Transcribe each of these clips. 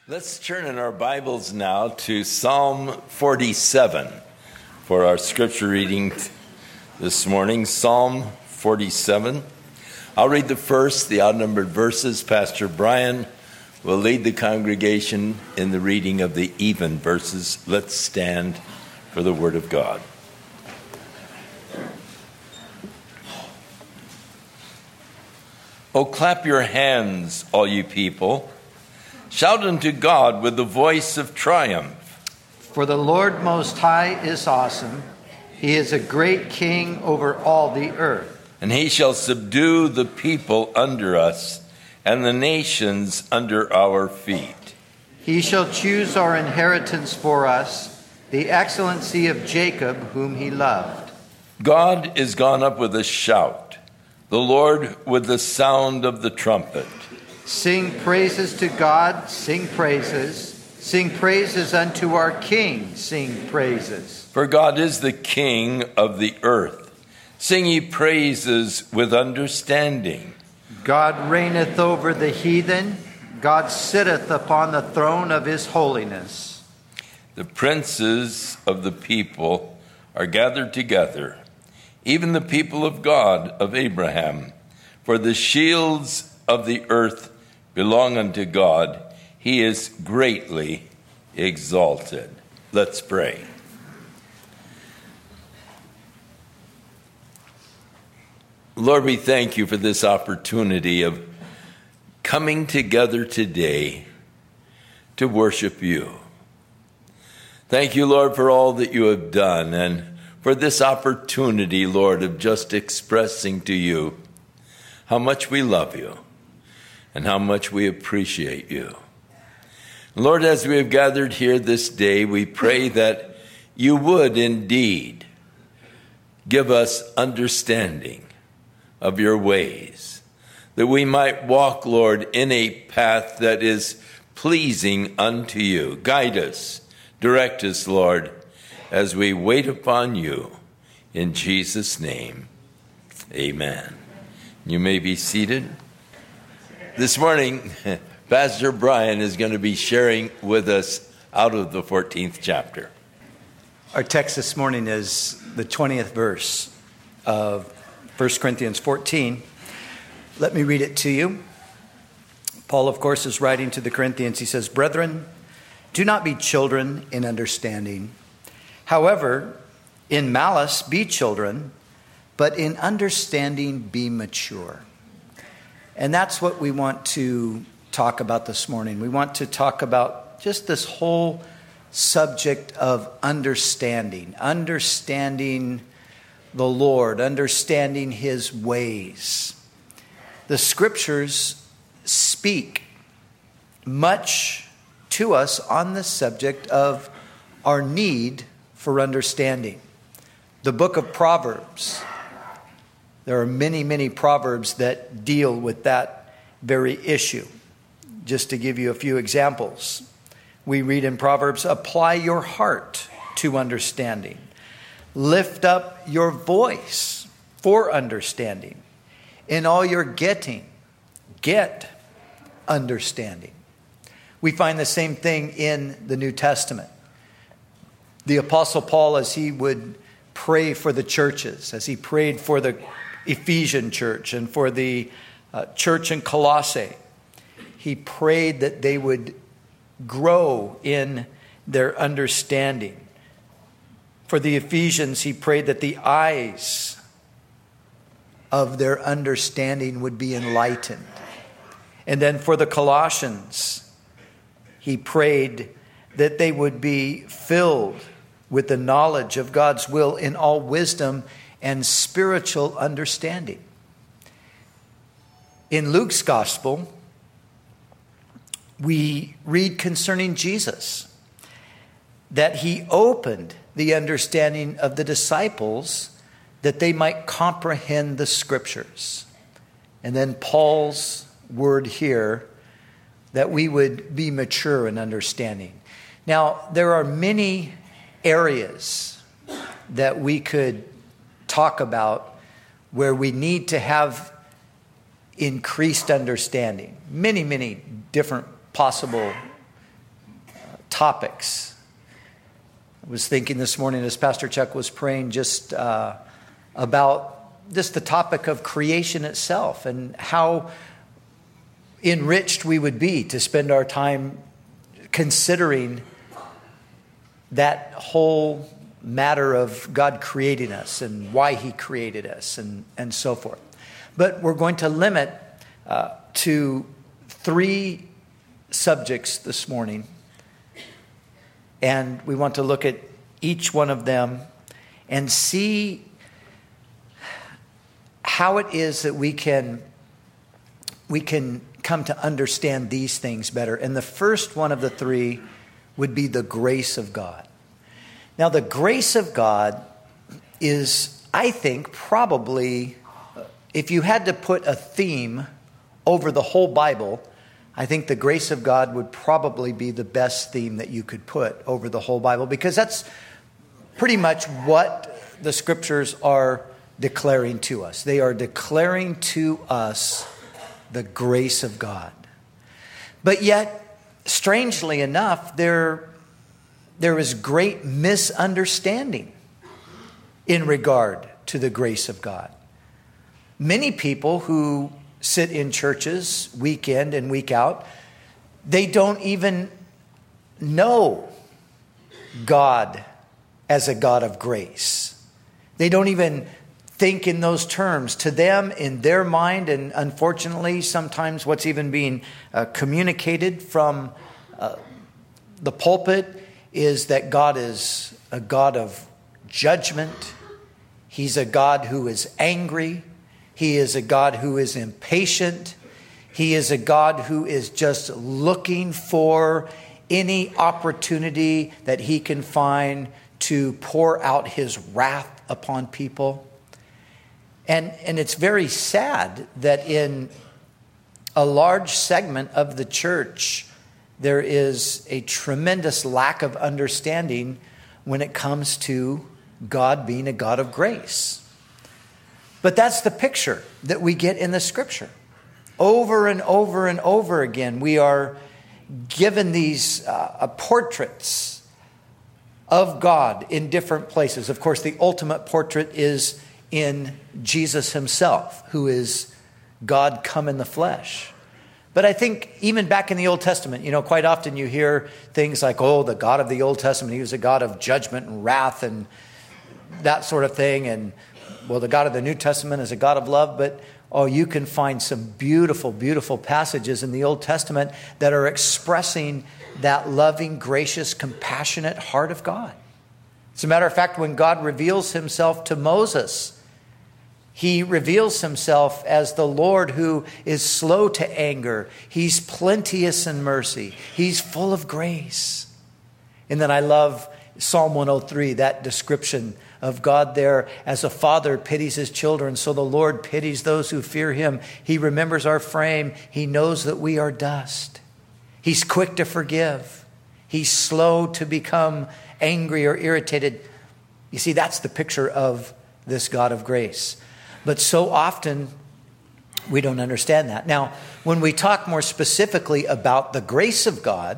Let's turn in our Bibles now to Psalm 47 for our scripture reading this morning. Psalm 47. I'll read the first, the odd-numbered verses. Pastor Brian will lead the congregation in the reading of the even verses. Let's stand for the word of God. Oh, clap your hands, all you people. Shout unto God with the voice of triumph. For the Lord Most High is awesome. He is a great king over all the earth. And he shall subdue the people under us, and the nations under our feet. He shall choose our inheritance for us, the excellency of Jacob, whom he loved. God is gone up with a shout, the Lord with the sound of the trumpet. Sing praises to God, sing praises. Sing praises unto our King, sing praises. For God is the King of the earth. Sing ye praises with understanding. God reigneth over the heathen. God sitteth upon the throne of his holiness. The princes of the people are gathered together, even the people of God of Abraham. For the shields of the earth belong unto God. He is greatly exalted. Let's pray. Lord, we thank you for this opportunity of coming together today to worship you. Thank you, Lord, for all that you have done and for this opportunity, Lord, of just expressing to you how much we love you and how much we appreciate you. Lord, as we have gathered here this day, we pray that you would indeed give us understanding of your ways, that we might walk, Lord, in a path that is pleasing unto you. Guide us, direct us, Lord, as we wait upon you. In Jesus' name, amen. You may be seated. This morning, Pastor Brian is going to be sharing with us out of the 14th chapter. Our text this morning is the 20th verse of 1 Corinthians 14. Let me read it to you. Paul, of course, is writing to the Corinthians. He says, "Brethren, do not be children in understanding. However, in malice be children, but in understanding be mature." And that's what we want to talk about this morning. We want to talk about just this whole subject of understanding the Lord, understanding his ways. The scriptures speak much to us on the subject of our need for understanding. The book of Proverbs, there are many, many proverbs that deal with that very issue. Just to give you a few examples, we read in Proverbs, "Apply your heart to understanding. Lift up your voice for understanding. In all your getting, get understanding." We find the same thing in the New Testament. The Apostle Paul, as he would pray for the churches, as he prayed for the Ephesian church and for the church in Colossae, he prayed that they would grow in their understanding. For the Ephesians, he prayed that the eyes of their understanding would be enlightened. And then for the Colossians, he prayed that they would be filled with the knowledge of God's will in all wisdom and spiritual understanding. In Luke's gospel, we read concerning Jesus that he opened the understanding of the disciples that they might comprehend the scriptures. And then Paul's word here, that we would be mature in understanding. Now, there are many areas that we could talk about where we need to have increased understanding. Many, many different possible topics. I was thinking this morning as Pastor Chuck was praying just about just the topic of creation itself and how enriched we would be to spend our time considering that whole matter of God creating us and why he created us and so forth. But we're going to limit to 3 subjects this morning. And we want to look at each one of them and see how it is that we can come to understand these things better. And the first one of the 3 would be the grace of God. Now, the grace of God is, I think, probably, if you had to put a theme over the whole Bible, I think the grace of God would probably be the best theme that you could put over the whole Bible, because that's pretty much what the scriptures are declaring to us. They are declaring to us the grace of God. But yet, strangely enough, there is great misunderstanding in regard to the grace of God. Many people who sit in churches week in and week out, they don't even know God as a God of grace. They don't even think in those terms. To them, in their mind, and unfortunately, sometimes what's even being communicated from the pulpit is that God is a God of judgment. He's a God who is angry. He is a God who is impatient. He is a God who is just looking for any opportunity that he can find to pour out his wrath upon people. And it's very sad that in a large segment of the church, there is a tremendous lack of understanding when it comes to God being a God of grace. But that's the picture that we get in the scripture. Over and over and over again, we are given these portraits of God in different places. Of course, the ultimate portrait is in Jesus himself, who is God come in the flesh. But I think even back in the Old Testament, quite often you hear things like, oh, the God of the Old Testament, he was a God of judgment and wrath and that sort of thing. And, well, the God of the New Testament is a God of love. But, you can find some beautiful, beautiful passages in the Old Testament that are expressing that loving, gracious, compassionate heart of God. As a matter of fact, when God reveals himself to Moses, he reveals himself as the Lord who is slow to anger. He's plenteous in mercy. He's full of grace. And then I love Psalm 103, that description of God there as a father pities his children. So the Lord pities those who fear him. He remembers our frame. He knows that we are dust. He's quick to forgive. He's slow to become angry or irritated. You see, that's the picture of this God of grace. But so often, we don't understand that. Now, when we talk more specifically about the grace of God,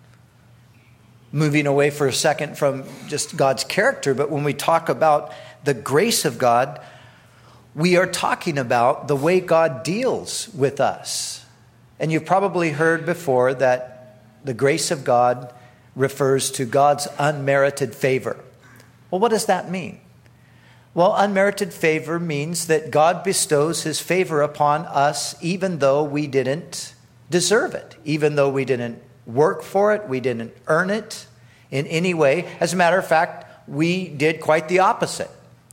moving away for a second from just God's character, but when we talk about the grace of God, we are talking about the way God deals with us. And you've probably heard before that the grace of God refers to God's unmerited favor. Well, what does that mean? Well, unmerited favor means that God bestows his favor upon us even though we didn't deserve it, even though we didn't work for it, we didn't earn it in any way. As a matter of fact, we did quite the opposite.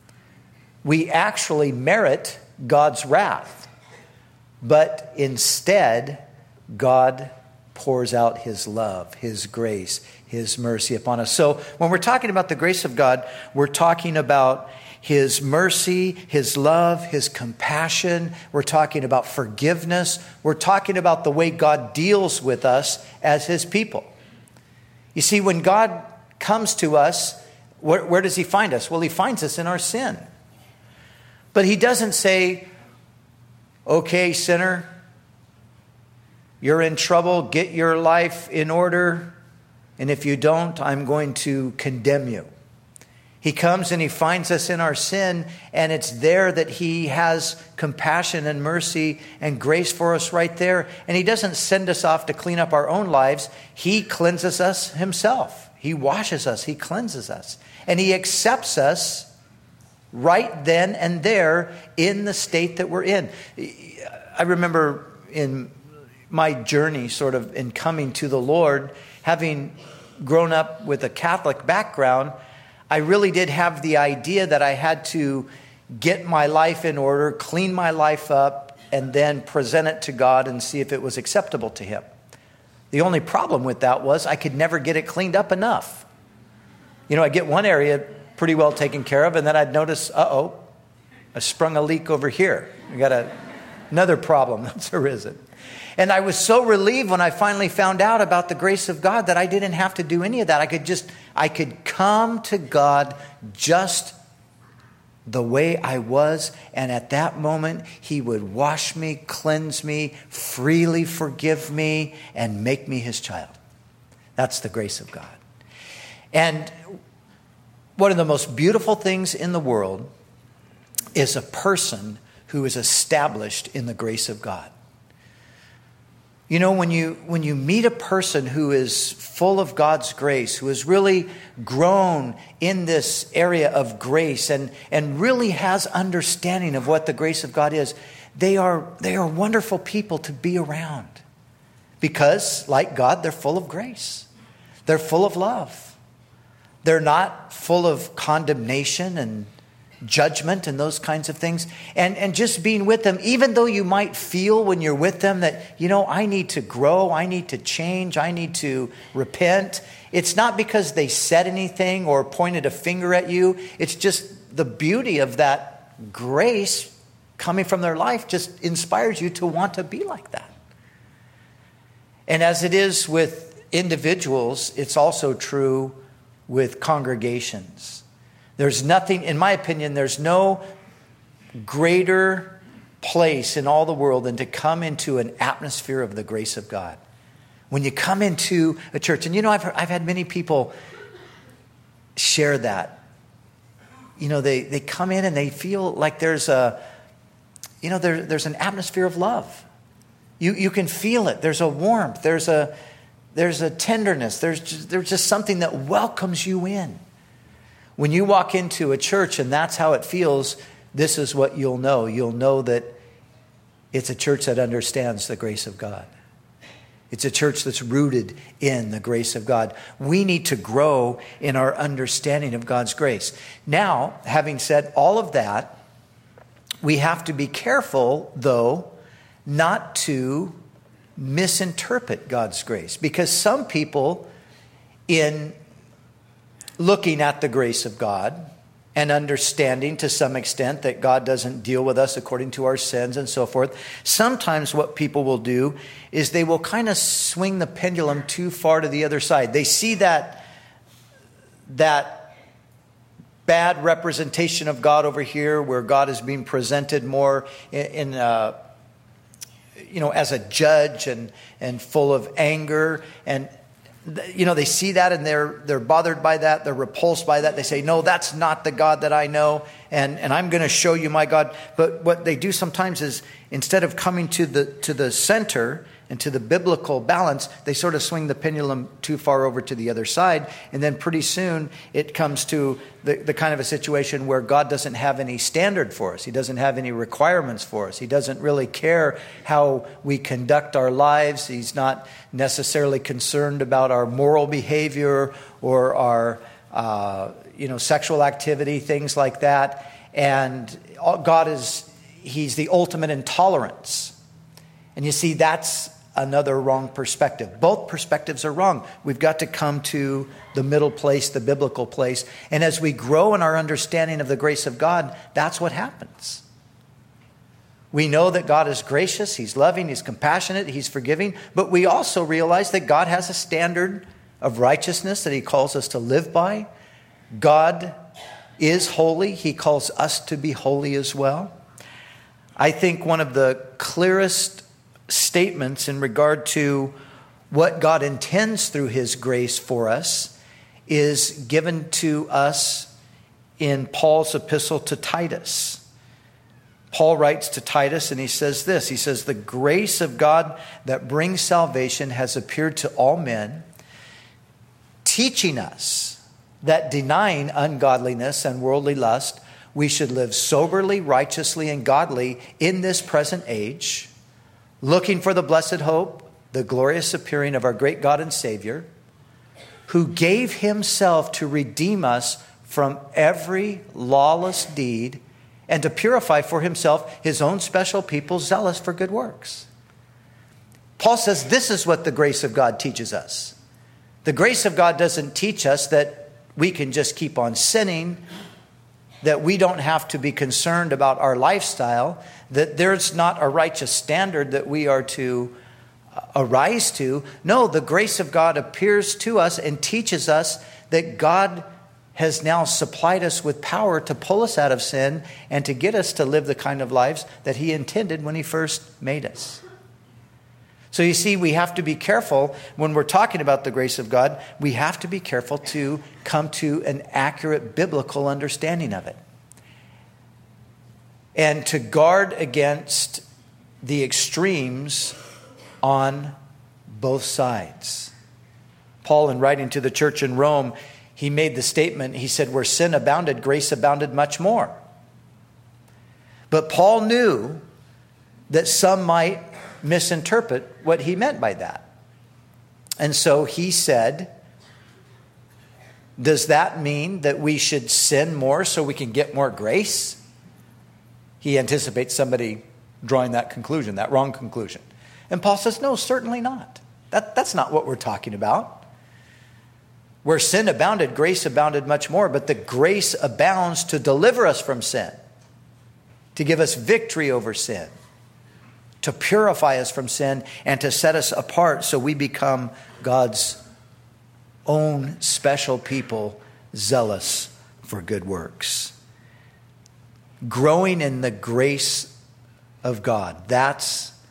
We actually merit God's wrath, but instead, God pours out his love, his grace, his mercy upon us. So when we're talking about the grace of God, we're talking about his mercy, his love, his compassion. We're talking about forgiveness. We're talking about the way God deals with us as his people. You see, when God comes to us, where does he find us? Well, he finds us in our sin. But he doesn't say, okay, sinner, you're in trouble, get your life in order. And if you don't, I'm going to condemn you. He comes and he finds us in our sin, and it's there that he has compassion and mercy and grace for us right there. And he doesn't send us off to clean up our own lives. He cleanses us himself. He washes us. He cleanses us. And he accepts us right then and there in the state that we're in. I remember in my journey sort of in coming to the Lord, having grown up with a Catholic background, I really did have the idea that I had to get my life in order, clean my life up, and then present it to God and see if it was acceptable to him. The only problem with that was I could never get it cleaned up enough. I'd get one area pretty well taken care of, and then I'd notice, I sprung a leak over here. We got another problem that's arisen. And I was so relieved when I finally found out about the grace of God that I didn't have to do any of that. I could come to God just the way I was. And at that moment, he would wash me, cleanse me, freely forgive me, and make me his child. That's the grace of God. And one of the most beautiful things in the world is a person who is established in the grace of God. When you meet a person who is full of God's grace, who has really grown in this area of grace and really has understanding of what the grace of God is, they are wonderful people to be around. Because, like God, they're full of grace. They're full of love. They're not full of condemnation and judgment and those kinds of things. And just being with them, even though you might feel when you're with them that, I need to grow, I need to change, I need to repent. It's not because they said anything or pointed a finger at you. It's just the beauty of that grace coming from their life just inspires you to want to be like that. And as it is with individuals, it's also true with congregations. There's nothing, in my opinion, there's no greater place in all the world than to come into an atmosphere of the grace of God. When you come into a church, and I've had many people share that. They come in and they feel like there's there's an atmosphere of love. You can feel it. There's a warmth. There's a tenderness. There's just something that welcomes you in. When you walk into a church and that's how it feels, this is what you'll know. You'll know that it's a church that understands the grace of God. It's a church that's rooted in the grace of God. We need to grow in our understanding of God's grace. Now, having said all of that, we have to be careful, though, not to misinterpret God's grace. Because some people, in looking at the grace of God and understanding to some extent that God doesn't deal with us according to our sins and so forth, sometimes what people will do is they will kind of swing the pendulum too far to the other side. They see that bad representation of God over here where God is being presented more in as a judge and full of anger, and they see that and they're bothered by that. They're repulsed by that. They say, no, that's not the God that I know. And I'm going to show you my God. But what they do sometimes is instead of coming to the center and to the biblical balance, they sort of swing the pendulum too far over to the other side. And then pretty soon it comes to the kind of a situation where God doesn't have any standard for us. He doesn't have any requirements for us. He doesn't really care how we conduct our lives. He's not necessarily concerned about our moral behavior or our sexual activity, things like that. And God He's the ultimate in tolerance. And you see, that's another wrong perspective. Both perspectives are wrong. We've got to come to the middle place, the biblical place. And as we grow in our understanding of the grace of God, that's what happens. We know that God is gracious, He's loving, He's compassionate, He's forgiving, but we also realize that God has a standard of righteousness that He calls us to live by. God is holy. He calls us to be holy as well. I think one of the clearest statements in regard to what God intends through his grace for us is given to us in Paul's epistle to Titus. Paul writes to Titus and he says this. He says, the grace of God that brings salvation has appeared to all men, teaching us that denying ungodliness and worldly lust, we should live soberly, righteously, and godly in this present age, looking for the blessed hope, the glorious appearing of our great God and Savior, who gave himself to redeem us from every lawless deed and to purify for himself his own special people zealous for good works. Paul says this is what the grace of God teaches us. The grace of God doesn't teach us that we can just keep on sinning, that we don't have to be concerned about our lifestyle, that there's not a righteous standard that we are to arise to. No, the grace of God appears to us and teaches us that God has now supplied us with power to pull us out of sin and to get us to live the kind of lives that he intended when he first made us. So you see, we have to be careful when we're talking about the grace of God. We have to be careful to come to an accurate biblical understanding of it, and to guard against the extremes on both sides. Paul, in writing to the church in Rome, he made the statement, he said, where sin abounded, grace abounded much more. But Paul knew that some might misinterpret what he meant by that. And so he said, does that mean that we should sin more so we can get more grace? He anticipates somebody drawing that conclusion, that wrong conclusion. And Paul says, no, certainly not. That's not what we're talking about. Where sin abounded, grace abounded much more. But the grace abounds to deliver us from sin, to give us victory over sin, to purify us from sin, and to set us apart so we become God's own special people, zealous for good works. Growing in the grace of God. That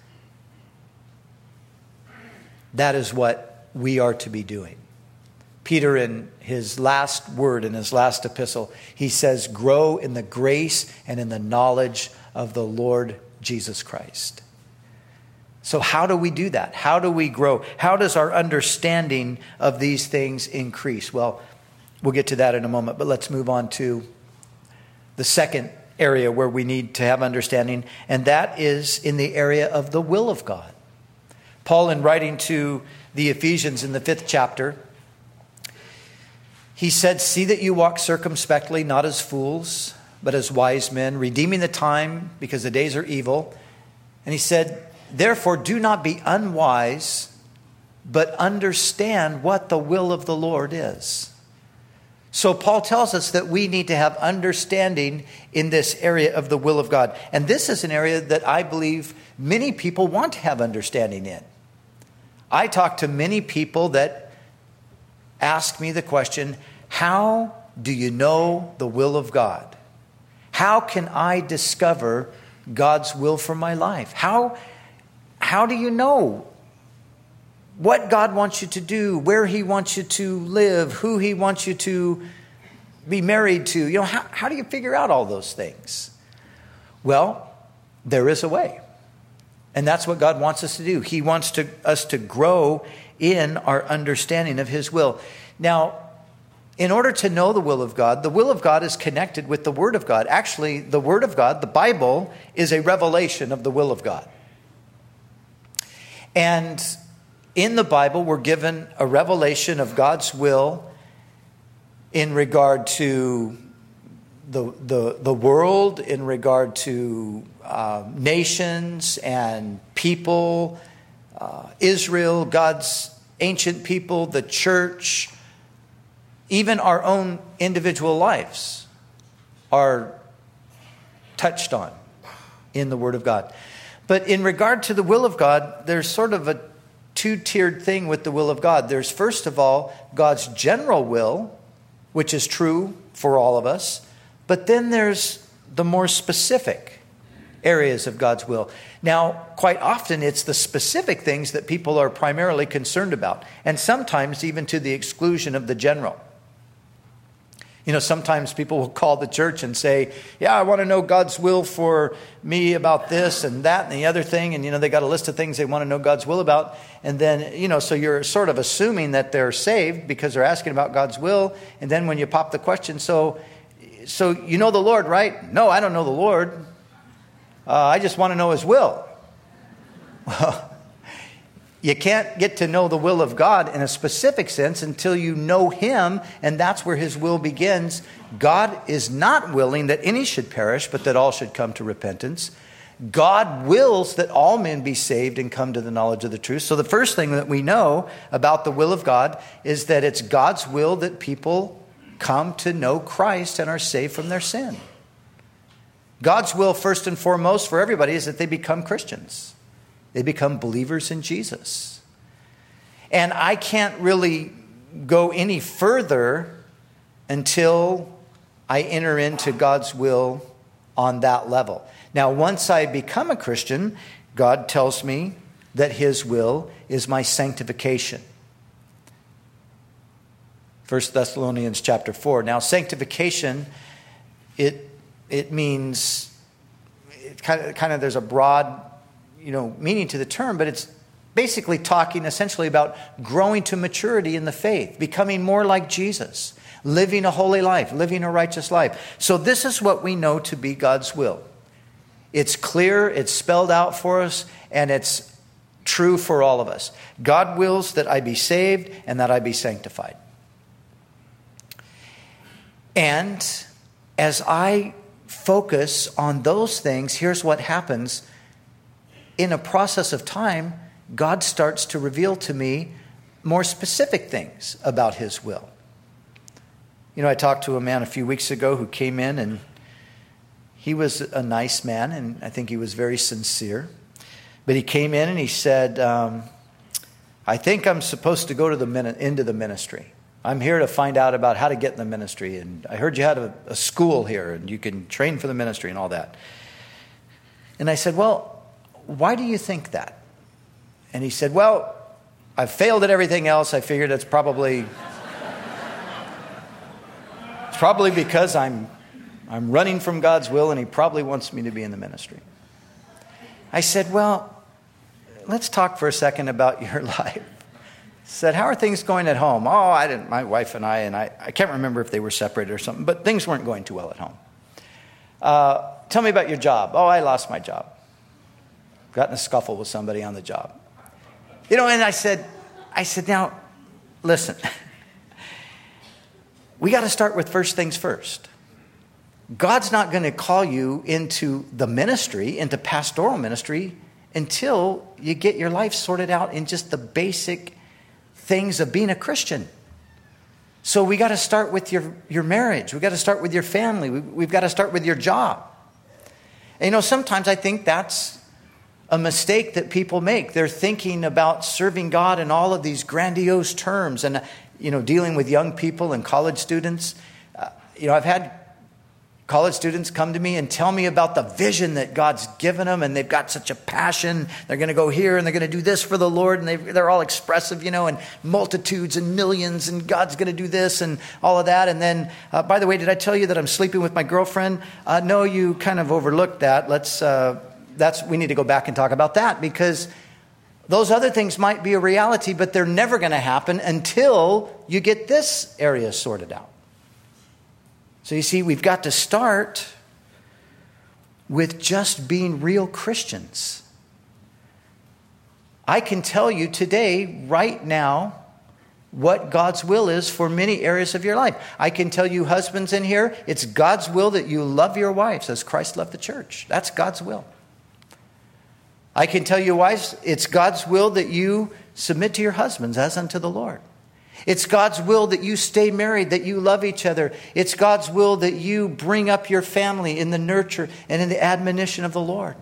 is what we are to be doing. Peter, in his last word, in his last epistle, he says, grow in the grace and in the knowledge of the Lord Jesus Christ. So how do we do that? How do we grow? How does our understanding of these things increase? Well, we'll get to that in a moment, but let's move on to the second area where we need to have understanding, and that is in the area of the will of God. Paul, in writing to the Ephesians in the 5th chapter, he said, see that you walk circumspectly, not as fools, but as wise men, redeeming the time because the days are evil. And he said, therefore, do not be unwise, but understand what the will of the Lord is. So Paul tells us that we need to have understanding in this area of the will of God. And this is an area that I believe many people want to have understanding in. I talk to many people that ask me the question, how do you know the will of God? How can I discover God's will for my life? How do you know what God wants you to do, where he wants you to live, who he wants you to be married to? You know, how do you figure out all those things? Well, there is a way. And that's what God wants us to do. He wants us to grow in our understanding of his will. Now, in order to know the will of God is connected with the Word of God. Actually, the Word of God, the Bible, is a revelation of the will of God. And in the Bible, we're given a revelation of God's will in regard to the world, in regard to nations and people, Israel, God's ancient people, the church. Even our own individual lives are touched on in the Word of God. But in regard to the will of God, there's sort of a two-tiered thing with the will of God. There's, first of all, God's general will, which is true for all of us. But then there's the more specific areas of God's will. Now, quite often it's the specific things that people are primarily concerned about, and sometimes even to the exclusion of the general. You know, sometimes people will call the church and say, yeah, I want to know God's will for me about this and that and the other thing. And, you know, they got a list of things they want to know God's will about. And then, you know, so you're sort of assuming that they're saved because they're asking about God's will. And then when you pop the question, so you know the Lord, right? No, I don't know the Lord. I just want to know his will. Well, you can't get to know the will of God in a specific sense until you know him, and that's where his will begins. God is not willing that any should perish, but that all should come to repentance. God wills that all men be saved and come to the knowledge of the truth. So the first thing that we know about the will of God is that it's God's will that people come to know Christ and are saved from their sin. God's will, first and foremost, for everybody is that they become Christians. They become believers in Jesus. And I can't really go any further until I enter into God's will on that level. Now, once I become a Christian, God tells me that his will is my sanctification. 1 Thessalonians chapter 4. Now, sanctification, it means, kind of there's a broad meaning to the term, but it's basically talking essentially about growing to maturity in the faith, becoming more like Jesus, living a holy life, living a righteous life. So this is what we know to be God's will. It's clear, it's spelled out for us, and it's true for all of us. God wills that I be saved and that I be sanctified. And as I focus on those things, here's what happens. In a process of time, God starts to reveal to me more specific things about his will. You know, I talked to a man a few weeks ago who came in, and he was a nice man, and I think he was very sincere. But he came in and he said, I think I'm supposed to go to into the ministry. I'm here to find out about how to get in the ministry. And I heard you had a school here, and you can train for the ministry and all that. And I said, well, why do you think that? And he said, well, I've failed at everything else. I figured it's probably because I'm running from God's will, and he probably wants me to be in the ministry. I said, well, let's talk for a second about your life. I said, how are things going at home? Oh, my wife and I can't remember if they were separated or something, but things weren't going too well at home. Tell me about your job. Oh, I lost my job. Got in a scuffle with somebody on the job. You know, and I said, now, listen. We got to start with first things first. God's not going to call you into the ministry, into pastoral ministry, until you get your life sorted out in just the basic things of being a Christian. So we got to start with your marriage. We got to start with your family. We've got to start with your job. And, you know, sometimes I think that's a mistake that people make. They're thinking about serving God in all of these grandiose terms. And, you know, dealing with young people and college students. I've had college students come to me and tell me about the vision that God's given them, and they've got such a passion. They're going to go here and they're going to do this for the Lord, and they're all expressive, and multitudes and millions, and God's going to do this and all of that. And then, by the way, did I tell you that I'm sleeping with my girlfriend? No, you kind of overlooked that. We need to go back and talk about that, because those other things might be a reality, but they're never going to happen until you get this area sorted out. So you see, we've got to start with just being real Christians. I can tell you today, right now, what God's will is for many areas of your life. I can tell you, husbands in here, it's God's will that you love your wives as Christ loved the church. That's God's will. I can tell you, wives, it's God's will that you submit to your husbands as unto the Lord. It's God's will that you stay married, that you love each other. It's God's will that you bring up your family in the nurture and in the admonition of the Lord.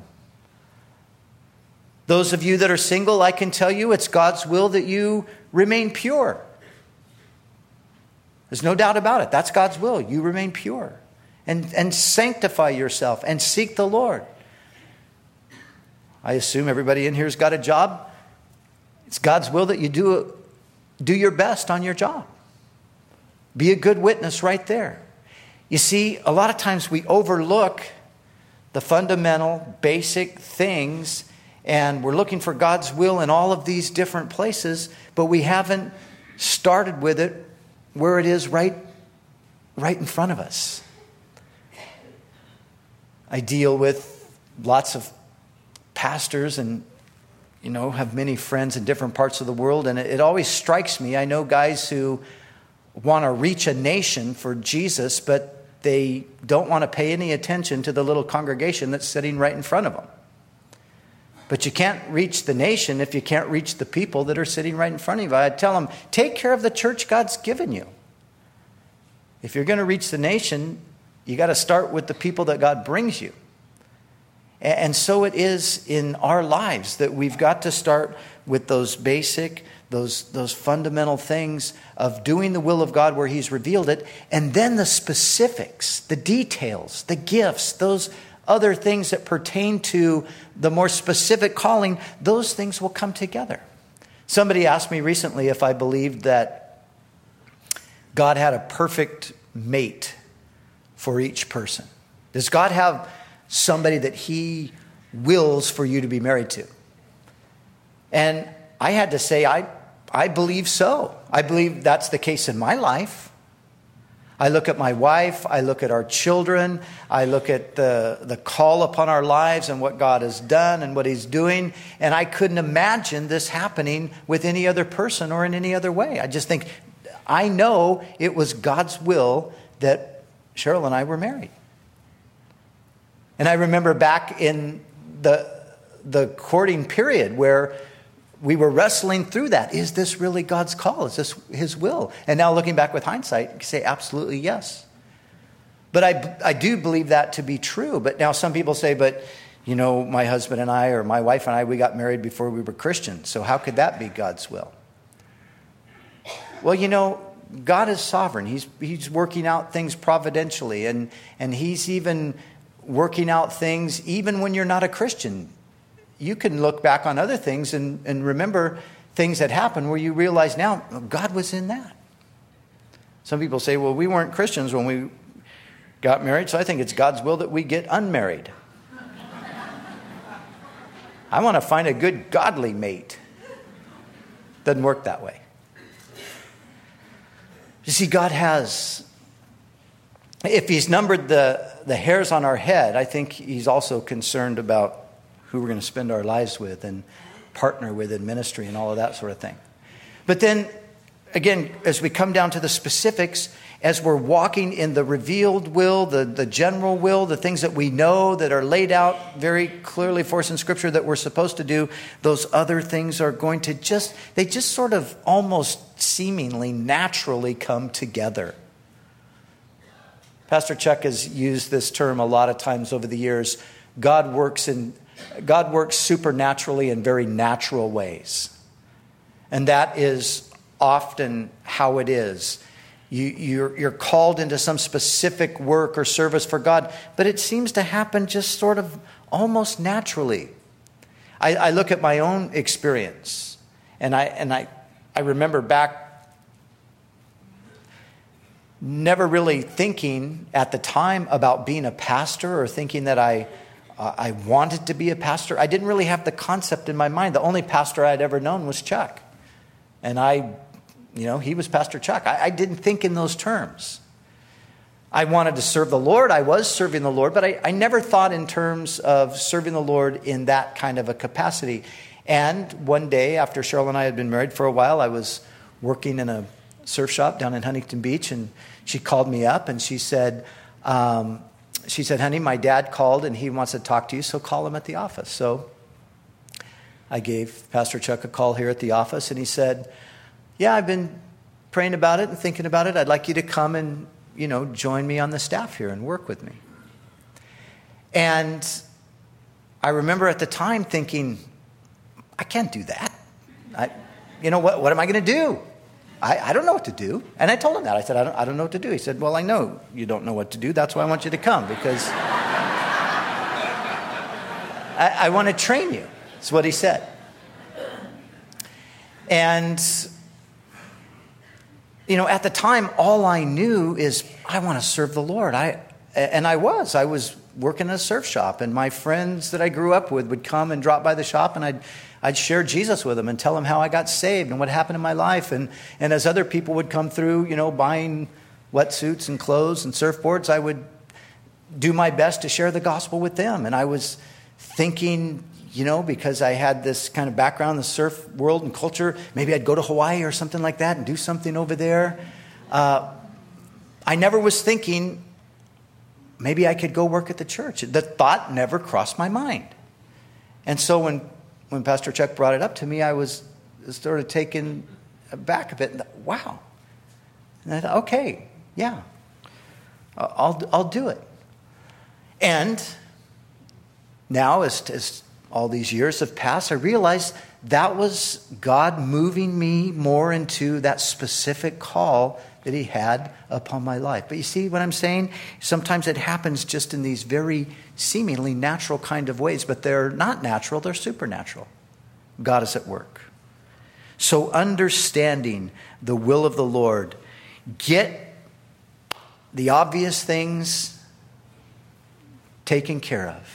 Those of you that are single, I can tell you it's God's will that you remain pure. There's no doubt about it. That's God's will. You remain pure and sanctify yourself and seek the Lord. I assume everybody in here's got a job. It's God's will that you do your best on your job. Be a good witness right there. You see, a lot of times we overlook the fundamental, basic things, and we're looking for God's will in all of these different places, but we haven't started with it where it is right in front of us. I deal with lots of pastors and, have many friends in different parts of the world, and it always strikes me. I know guys who want to reach a nation for Jesus, but they don't want to pay any attention to the little congregation that's sitting right in front of them. But you can't reach the nation if you can't reach the people that are sitting right in front of you. I tell them, take care of the church God's given you. If you're going to reach the nation, you got to start with the people that God brings you. And so it is in our lives that we've got to start with those basic, those fundamental things of doing the will of God where He's revealed it, and then the specifics, the details, the gifts, those other things that pertain to the more specific calling, those things will come together. Somebody asked me recently if I believed that God had a perfect mate for each person. Does God have somebody that He wills for you to be married to? And I had to say, I believe so. I believe that's the case in my life. I look at my wife, I look at our children, I look at the call upon our lives and what God has done and what He's doing, and I couldn't imagine this happening with any other person or in any other way. I just think, I know it was God's will that Cheryl and I were married. And I remember back in the courting period where we were wrestling through that. Is this really God's call? Is this His will? And now looking back with hindsight, you say absolutely yes. But I do believe that to be true. But now some people say, but my husband and I, or my wife and I, we got married before we were Christians. So how could that be God's will? Well, God is sovereign. He's working out things providentially. And He's even working out things even when you're not a Christian. You can look back on other things and remember things that happened where you realize now God was in that. Some people say, well, we weren't Christians when we got married, so I think it's God's will that we get unmarried. I want to find a good godly mate. Doesn't work that way. You see, God has, if He's numbered the hairs on our head, I think He's also concerned about who we're going to spend our lives with and partner with in ministry and all of that sort of thing. But then, again, as we come down to the specifics, as we're walking in the revealed will, the general will, the things that we know that are laid out very clearly for us in Scripture that we're supposed to do, those other things are going to just sort of almost seemingly naturally come together. Pastor Chuck has used this term a lot of times over the years. God works supernaturally in very natural ways. And that is often how it is. You're called into some specific work or service for God, but it seems to happen just sort of almost naturally. I look at my own experience, and I remember back never really thinking at the time about being a pastor or thinking that I wanted to be a pastor. I didn't really have the concept in my mind. The only pastor I'd ever known was Chuck. And he was Pastor Chuck. I didn't think in those terms. I wanted to serve the Lord. I was serving the Lord, but I never thought in terms of serving the Lord in that kind of a capacity. And one day, after Cheryl and I had been married for a while, I was working in a surf shop down in Huntington Beach, and she called me up and she said, honey, my dad called and he wants to talk to you, so call him at the office. So I gave Pastor Chuck a call here at the office, and he said, yeah, I've been praying about it and thinking about it. I'd like you to come and, join me on the staff here and work with me. And I remember at the time thinking, I can't do that. What am I going to do? I don't know what to do. And I told him that. I said, I don't know what to do. He said, well, I know you don't know what to do. That's why I want you to come, because I want to train you. That's what he said. And, at the time, all I knew is I want to serve the Lord. I was working in a surf shop, and my friends that I grew up with would come and drop by the shop, and I'd share Jesus with them and tell them how I got saved and what happened in my life. And as other people would come through, buying wetsuits and clothes and surfboards, I would do my best to share the gospel with them. And I was thinking, because I had this kind of background in the surf world and culture, maybe I'd go to Hawaii or something like that and do something over there. I never was thinking maybe I could go work at the church. The thought never crossed my mind. And so when Pastor Chuck brought it up to me, I was sort of taken aback a bit. And thought, wow. And I thought, okay, yeah, I'll do it. And now, as all these years have passed, I realized that was God moving me more into that specific call that he had upon my life. But you see what I'm saying? Sometimes it happens just in these very seemingly natural kind of ways, but they're not natural, they're supernatural. God is at work. So understanding the will of the Lord, get the obvious things taken care of.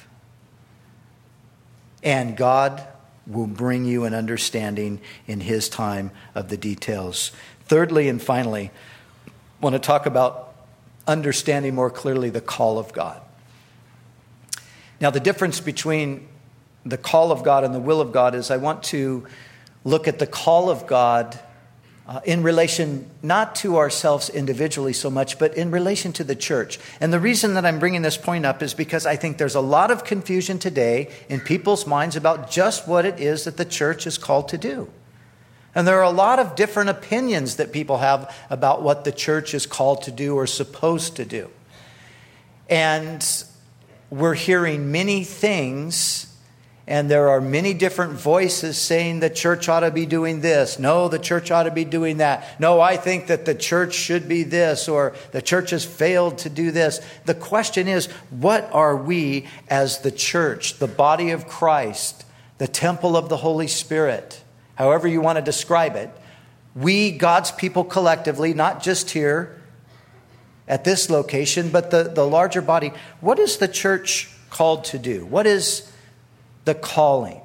And God will bring you an understanding in his time of the details. Thirdly and finally, I want to talk about understanding more clearly the call of God. Now, the difference between the call of God and the will of God is I want to look at the call of God in relation not to ourselves individually so much, but in relation to the church. And the reason that I'm bringing this point up is because I think there's a lot of confusion today in people's minds about just what it is that the church is called to do. And there are a lot of different opinions that people have about what the church is called to do or supposed to do. And we're hearing many things, and there are many different voices saying the church ought to be doing this. No, the church ought to be doing that. No, I think that the church should be this, or the church has failed to do this. The question is, what are we as the church, the body of Christ, the temple of the Holy Spirit, however you want to describe it? We, God's people collectively, not just here at this location, but the larger body. What is the church called to do? What is the calling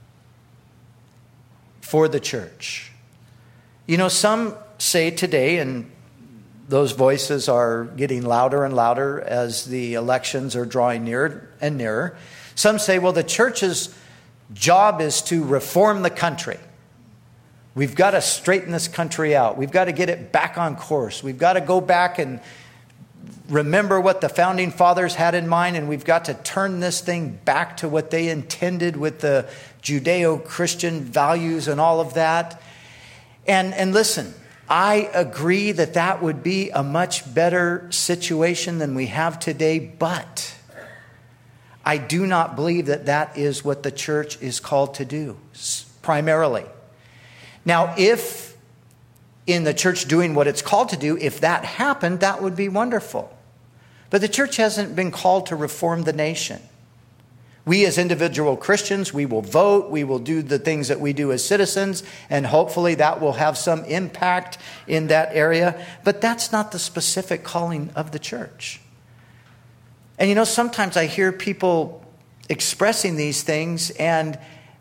for the church? Some say today, and those voices are getting louder and louder as the elections are drawing nearer and nearer. Some say, well, the church's job is to reform the country. We've got to straighten this country out. We've got to get it back on course. We've got to go back and remember what the founding fathers had in mind, and we've got to turn this thing back to what they intended with the Judeo-Christian values and all of that. And listen, I agree that that would be a much better situation than we have today, but I do not believe that that is what the church is called to do, primarily. Now, if in the church doing what it's called to do, if that happened, that would be wonderful. But the church hasn't been called to reform the nation. We as individual Christians, we will vote, we will do the things that we do as citizens, and hopefully that will have some impact in that area. But that's not the specific calling of the church. And sometimes I hear people expressing these things, and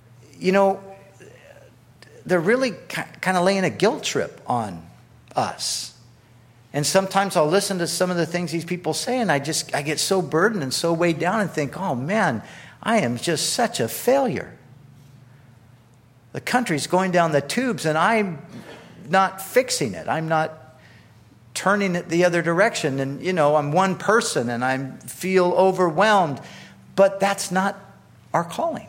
they're really kind of laying a guilt trip on us. And sometimes I'll listen to some of the things these people say, and I get so burdened and so weighed down and think, oh man, I am just such a failure. The country's going down the tubes, and I'm not fixing it. I'm not turning it the other direction. And, I'm one person, and I feel overwhelmed. But that's not our calling.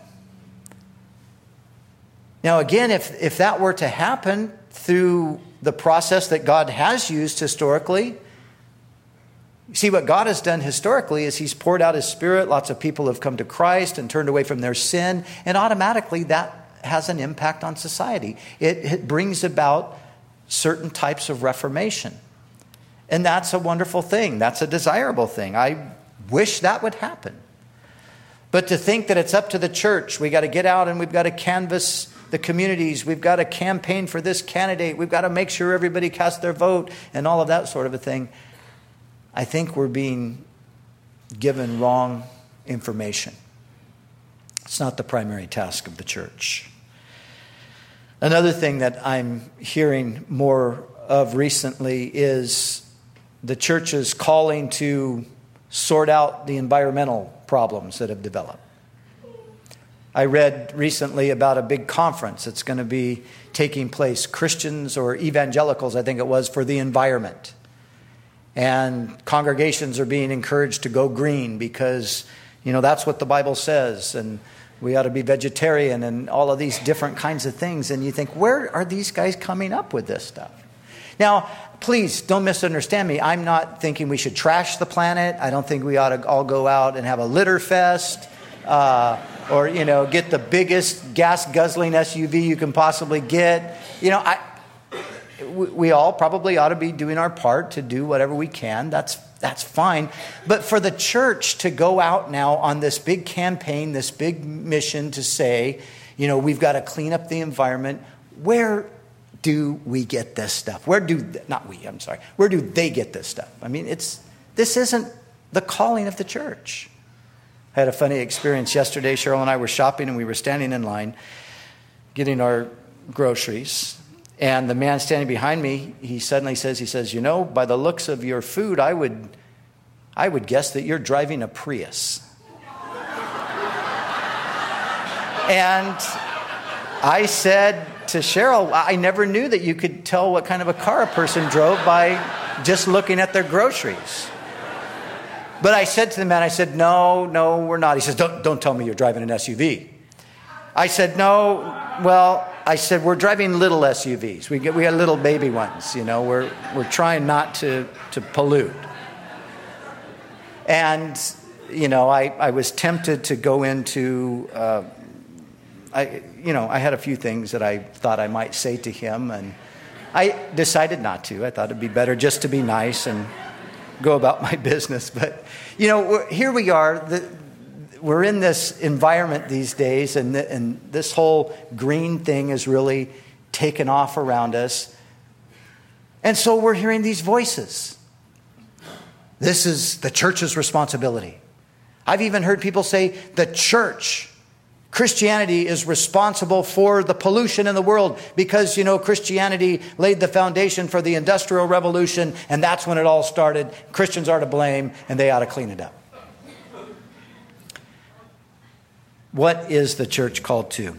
Now, again, if that were to happen through the process that God has used historically, see, what God has done historically is he's poured out his Spirit. Lots of people have come to Christ and turned away from their sin. And automatically that has an impact on society. It brings about certain types of reformation. And that's a wonderful thing. That's a desirable thing. I wish that would happen. But to think that it's up to the church, we got to get out and we've got to canvass the communities, we've got to campaign for this candidate, we've got to make sure everybody casts their vote and all of that sort of a thing. I think we're being given wrong information. It's not the primary task of the church. Another thing that I'm hearing more of recently is the church's calling to sort out the environmental problems that have developed. I read recently about a big conference that's going to be taking place, Christians or evangelicals, I think it was, for the environment. And congregations are being encouraged to go green because, that's what the Bible says. And we ought to be vegetarian and all of these different kinds of things. And you think, where are these guys coming up with this stuff? Now, please don't misunderstand me. I'm not thinking we should trash the planet. I don't think we ought to all go out and have a litter fest. Or get the biggest gas-guzzling SUV you can possibly get. We all probably ought to be doing our part to do whatever we can. That's fine. But for the church to go out now on this big campaign, this big mission to say, we've got to clean up the environment, where do we get this stuff? Where do they get this stuff? I mean, this isn't the calling of the church. I had a funny experience yesterday. Cheryl and I were shopping and we were standing in line getting our groceries. And the man standing behind me, he suddenly says, by the looks of your food, I would guess that you're driving a Prius. And I said to Cheryl, I never knew that you could tell what kind of a car a person drove by just looking at their groceries. But I said to the man, no, we're not. He says, don't tell me you're driving an SUV. I said, no. Well, we're driving little SUVs. We got little baby ones. We're trying not to pollute. And I was tempted to go into. I had a few things that I thought I might say to him, and I decided not to. I thought it'd be better just to be nice and go about my business. But, here we are. We're in this environment these days, and this whole green thing is really taken off around us. And so we're hearing these voices. This is the church's responsibility. I've even heard people say the church, Christianity, is responsible for the pollution in the world because, Christianity laid the foundation for the Industrial Revolution, and that's when it all started. Christians are to blame, and they ought to clean it up. What is the church called to?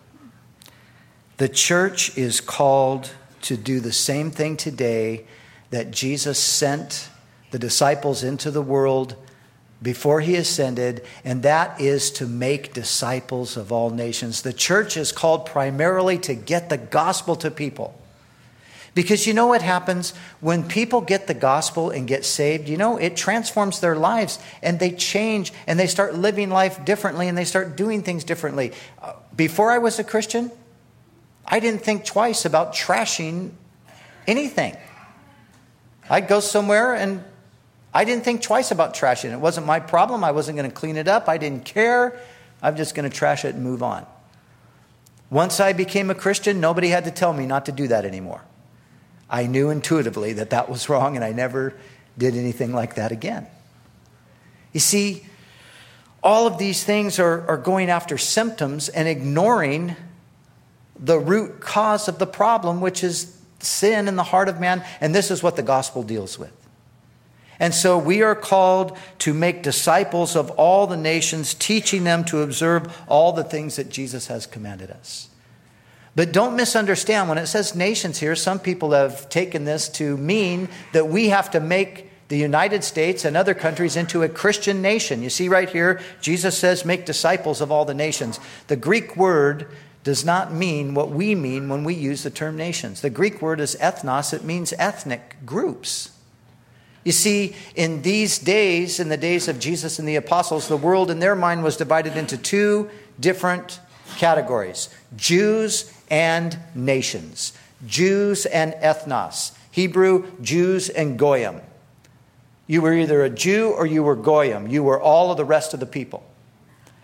The church is called to do the same thing today that Jesus sent the disciples into the world before he ascended, and that is to make disciples of all nations. The church is called primarily to get the gospel to people. Because you know what happens when people get the gospel and get saved? It transforms their lives, and they change, and they start living life differently, and they start doing things differently. Before I was a Christian, I didn't think twice about trashing anything. I'd go somewhere and I didn't think twice about trashing it. It wasn't my problem. I wasn't going to clean it up. I didn't care. I'm just going to trash it and move on. Once I became a Christian, nobody had to tell me not to do that anymore. I knew intuitively that that was wrong, and I never did anything like that again. You see, all of these things are going after symptoms and ignoring the root cause of the problem, which is sin in the heart of man, and this is what the gospel deals with. And so we are called to make disciples of all the nations, teaching them to observe all the things that Jesus has commanded us. But don't misunderstand, when it says nations here, some people have taken this to mean that we have to make the United States and other countries into a Christian nation. You see right here, Jesus says, make disciples of all the nations. The Greek word does not mean what we mean when we use the term nations. The Greek word is ethnos. It means ethnic groups. You see, in these days, in the days of Jesus and the apostles, the world in their mind was divided into two different categories: Jews and nations. Jews and ethnos. Hebrew, Jews and Goyim. You were either a Jew or you were Goyim. You were all of the rest of the people.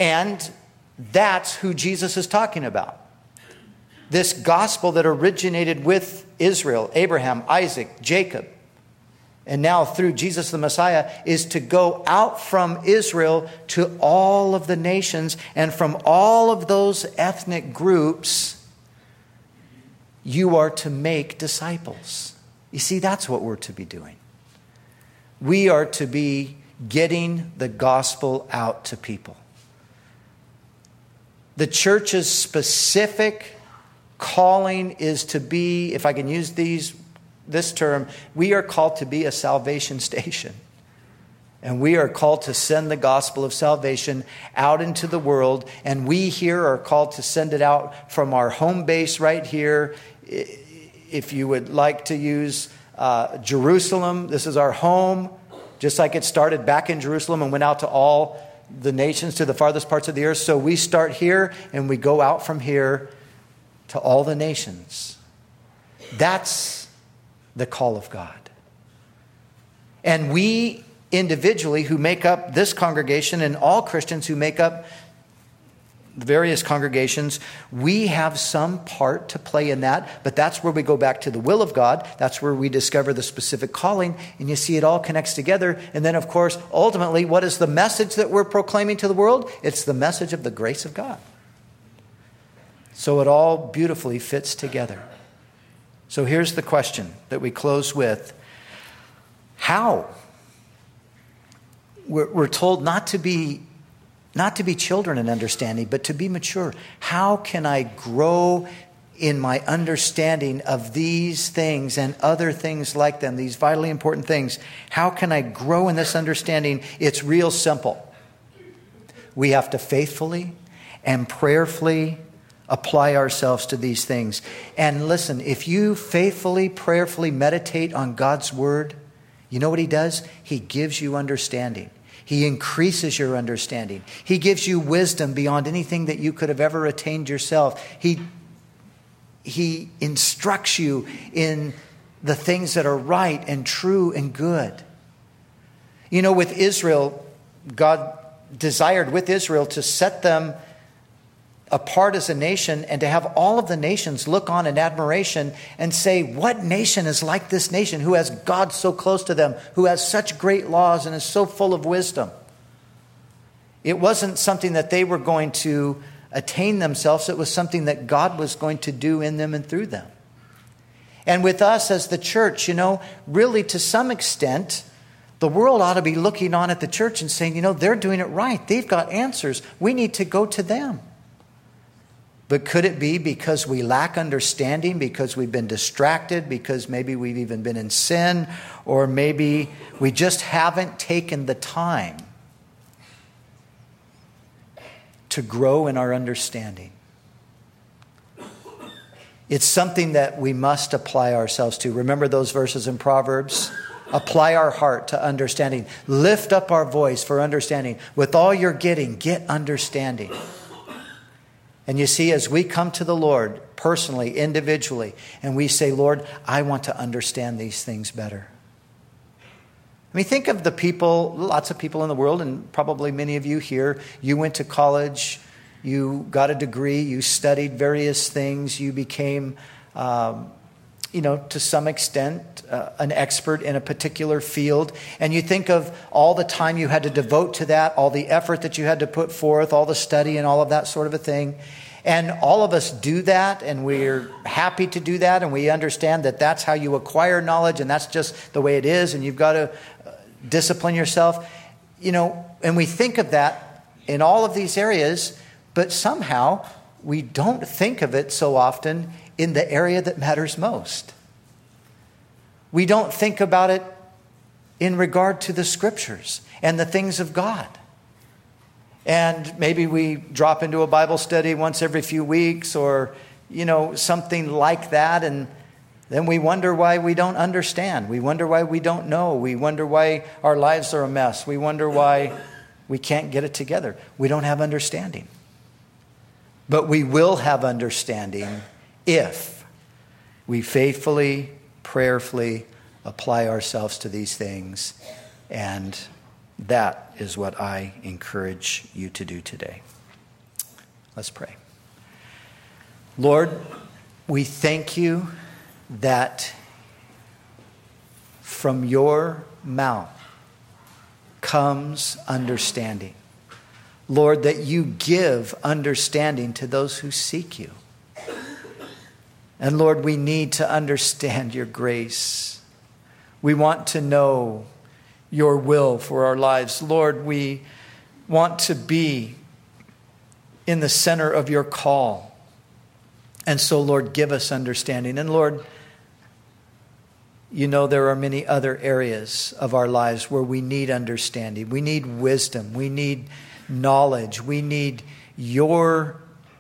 And that's who Jesus is talking about. This gospel that originated with Israel, Abraham, Isaac, Jacob, and now through Jesus the Messiah, is to go out from Israel to all of the nations. And from all of those ethnic groups, you are to make disciples. You see, that's what we're to be doing. We are to be getting the gospel out to people. The church's specific calling is to be, if I can use this term, we are called to be a salvation station. And we are called to send the gospel of salvation out into the world. And we here are called to send it out from our home base right here. If you would like to use Jerusalem, this is our home. Just like it started back in Jerusalem and went out to all the nations, to the farthest parts of the earth. So we start here and we go out from here to all the nations. That's the call of God. And we individually who make up this congregation, and all Christians who make up the various congregations, we have some part to play in that. But that's where we go back to the will of God. That's where we discover the specific calling. And you see, it all connects together. And then, of course, ultimately, what is the message that we're proclaiming to the world? It's the message of the grace of God. So it all beautifully fits together. So here's the question that we close with. How? We're told not to be children in understanding, but to be mature. How can I grow in my understanding of these things and other things like them, these vitally important things? How can I grow in this understanding? It's real simple. We have to faithfully and prayerfully apply ourselves to these things. And listen, if you faithfully, prayerfully meditate on God's word, you know what he does? He gives you understanding. He increases your understanding. He gives you wisdom beyond anything that you could have ever attained yourself. He instructs you in the things that are right and true and good. You know, with Israel, God desired with Israel to set them apart as a nation and to have all of the nations look on in admiration and say, what nation is like this nation who has God so close to them, who has such great laws and is so full of wisdom? It wasn't something that they were going to attain themselves. It was something that God was going to do in them and through them. And with us as the church, you know, really to some extent, the world ought to be looking on at the church and saying, you know, they're doing it right. They've got answers. We need to go to them. But could it be because we lack understanding, because we've been distracted, because maybe we've even been in sin, or maybe we just haven't taken the time to grow in our understanding? It's something that we must apply ourselves to. Remember those verses in Proverbs? Apply our heart to understanding. Lift up our voice for understanding. With all you're getting, get understanding. And you see, as we come to the Lord personally, individually, and we say, Lord, I want to understand these things better. I mean, think of the people, lots of people in the world, and probably many of you here. You went to college, you got a degree, you studied various things, you became, to some extent, an expert in a particular field. And you think of all the time you had to devote to that, all the effort that you had to put forth, all the study and all of that sort of a thing. And all of us do that, and we're happy to do that, and we understand that that's how you acquire knowledge, and that's just the way it is, and you've got to discipline yourself. You know, and we think of that in all of these areas, but somehow we don't think of it so often in the area that matters most. We don't think about it in regard to the scriptures and the things of God. And maybe we drop into a Bible study once every few weeks or, something like that. And then we wonder why we don't understand. We wonder why we don't know. We wonder why our lives are a mess. We wonder why we can't get it together. We don't have understanding. But we will have understanding if we faithfully, prayerfully apply ourselves to these things and That is what I encourage you to do today. Let's pray. Lord, we thank you that from your mouth comes understanding. Lord, that you give understanding to those who seek you. And Lord, we need to understand your grace. We want to know your will for our lives. Lord, we want to be in the center of your call. And so, Lord, give us understanding. And Lord, you know there are many other areas of our lives where we need understanding. We need wisdom. We need knowledge. We need your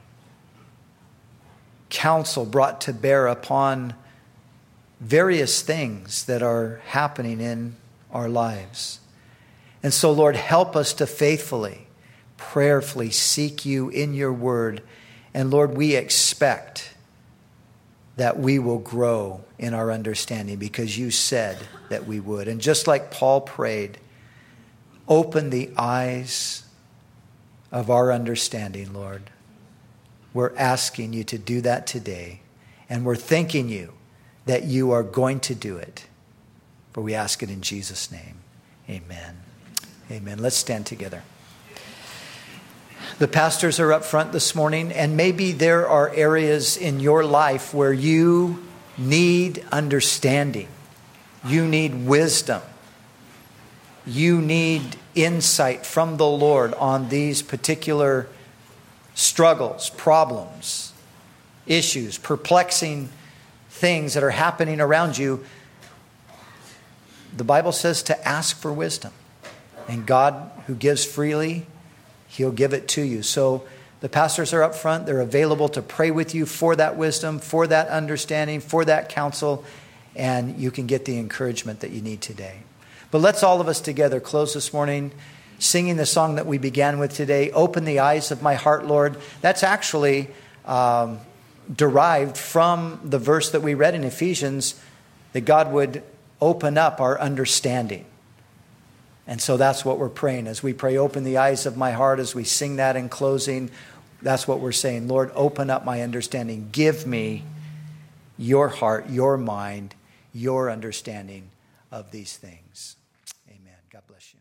counsel brought to bear upon various things that are happening in our lives. And so, Lord, help us to faithfully, prayerfully seek you in your word. And Lord, we expect that we will grow in our understanding because you said that we would. And just like Paul prayed, open the eyes of our understanding, Lord. We're asking you to do that today. And we're thanking you that you are going to do it. For we ask it in Jesus' name. Amen. Amen. Let's stand together. The pastors are up front this morning, and maybe there are areas in your life where you need understanding. You need wisdom. You need insight from the Lord on these particular struggles, problems, issues, perplexing things that are happening around you. The Bible says to ask for wisdom. And God, who gives freely, he'll give it to you. So the pastors are up front. They're available to pray with you for that wisdom, for that understanding, for that counsel. And you can get the encouragement that you need today. But let's all of us together close this morning singing the song that we began with today, Open the Eyes of My Heart, Lord. That's actually derived from the verse that we read in Ephesians, that God would open up our understanding. And so that's what we're praying. As we pray, open the eyes of my heart, as we sing that in closing, that's what we're saying. Lord, open up my understanding. Give me your heart, your mind, your understanding of these things. Amen. God bless you.